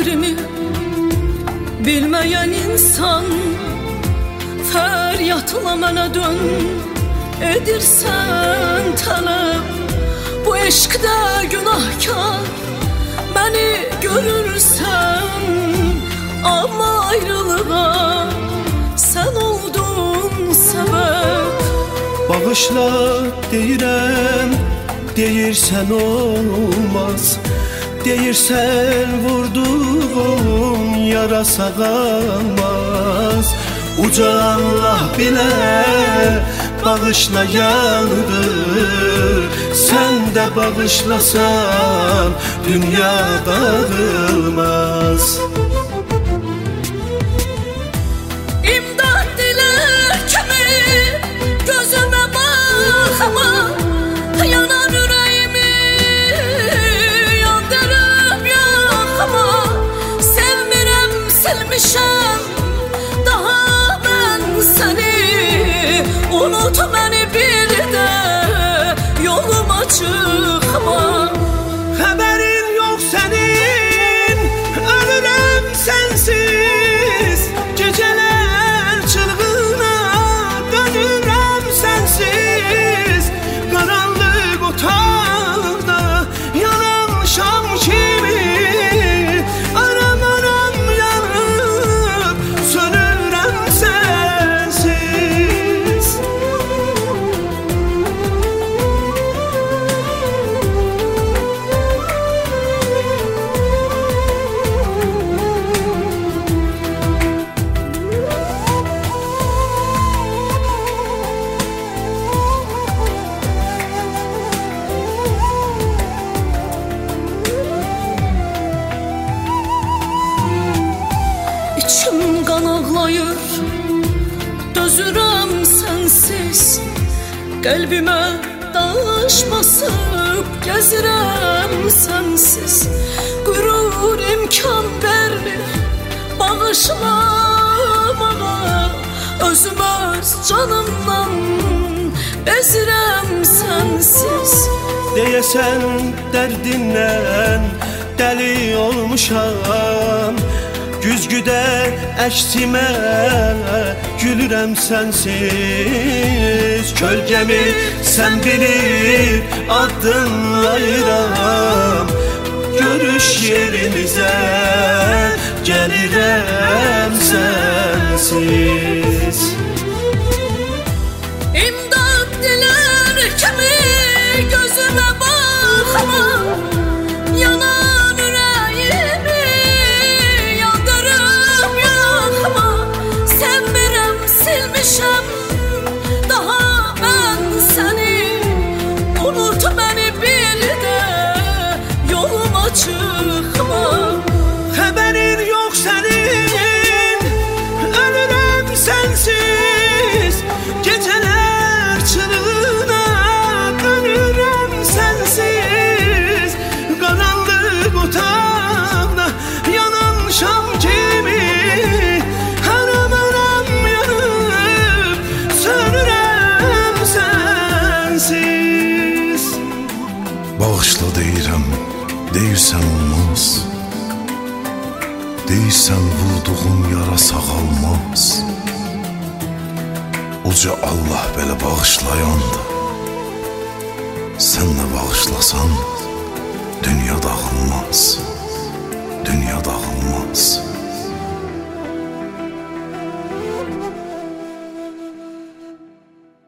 qədrimi bilməyən insan fəryatla mənə dön edirsən tələb. Bu eşqdə günahkar məni görürsən, amma ayrılığa sən oldun səbəb. Bağışla deyirəm, deyirsən olmaz, deyirsən vurduğum yara sağalmaz. Uca Allah bilə bağışlayandır, sən də bağışlasan dünya dağılmaz. İmdad dilər kimi gözümə baxma, yanan ürəyimi yandırıb yaxma. Sevmirəm, silmişəm daha mən səni, unut məni bir də yoluma çıxma. Xəbərin yox sənin, ölürəm sənsiz. Gecələr çılğına dönürəm sənsiz. Qaranlıq otaqda yanan şam kimi aram-aram yanıb sönürəm sənsiz. İçim qan ağlayır, dözürəm sənsiz. Qəlbimə daş basıb gəzirəm sənsiz. Qürur imkan vermir bağışlamağa, özüm öz canımdan bezirəm sənsiz. Deyəsən dərdindən dəli olmuşam, güzgüdə əksimə gülürəm sənsiz. Kölgəmi sən bilib addımlayıram, görüş yerimizə gəlirəm sənsiz. İmdad dilər kimi gözümə baxma, yanan ürəyimi yandırıb yaxma. Sevmirəm, silmişəm daha mən səni, unut məni bir də yoluma çıxma. Xəbərin yox sənin, ölürəm sənsiz. Gecələr çılğına dönürəm sənsiz. Qaranlıq otaqda yanan şam kimi haram-haram yanıb sönürəm sənsiz. Bağışla deyirəm, deyirsən olmaz, deyirsən vurduğum yara sağalmaz. Uca Allah belə bağışlayandır, sən də bağışlasan dünya dağılmaz, dünya dağılmaz.